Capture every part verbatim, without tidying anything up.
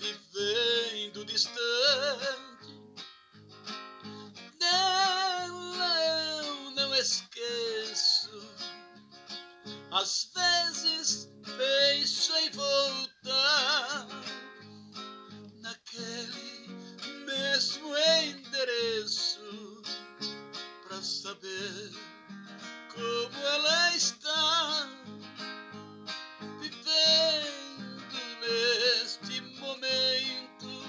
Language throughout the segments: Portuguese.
vivendo distante dela, eu não esqueço. Às vezes penso em voltar naquele mesmo endereço pra saber como ela está vivendo neste momento,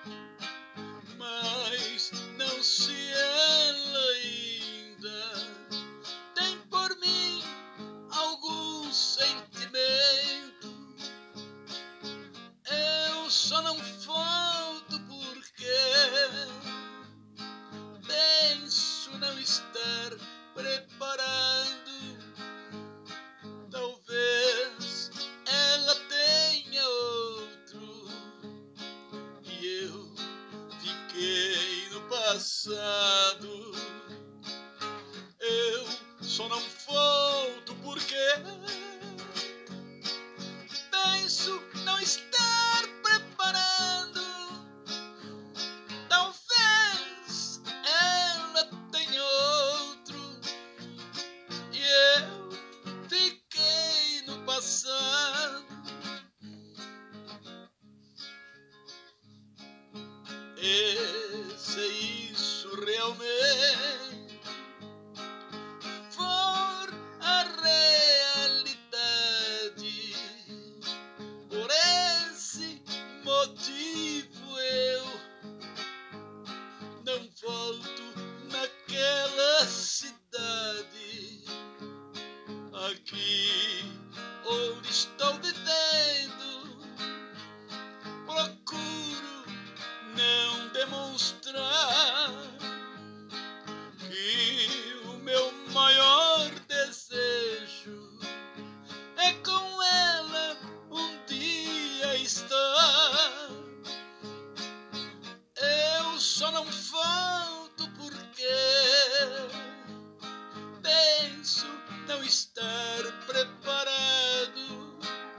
mas não se ela ainda tem por mim algum sentimento. Eu só não volto porque penso não estar preparado. Talvez ela tenha outro e eu fiquei no passado. Eu só não volto porque penso não estar preparado. Talvez ela tenha outro e eu fiquei no passado. E se isso realmente for a realidade, por esse motivo eu não volto naquela cidade. Aqui onde estou vivendo, procuro não demonstrar que o meu maior desejo é com ela um dia estar. Eu só não volto porque penso não estar preparado.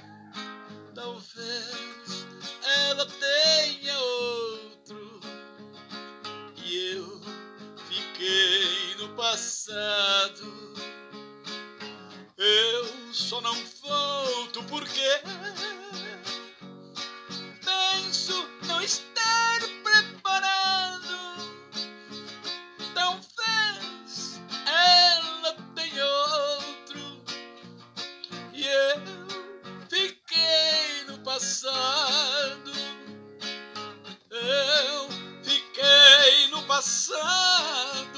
Talvez ela tenha outro e eu fiquei no passado. Eu só não volto porque penso não estar preparado. Talvez ela tenha outro e eu fiquei no passado. Eu fiquei no passado.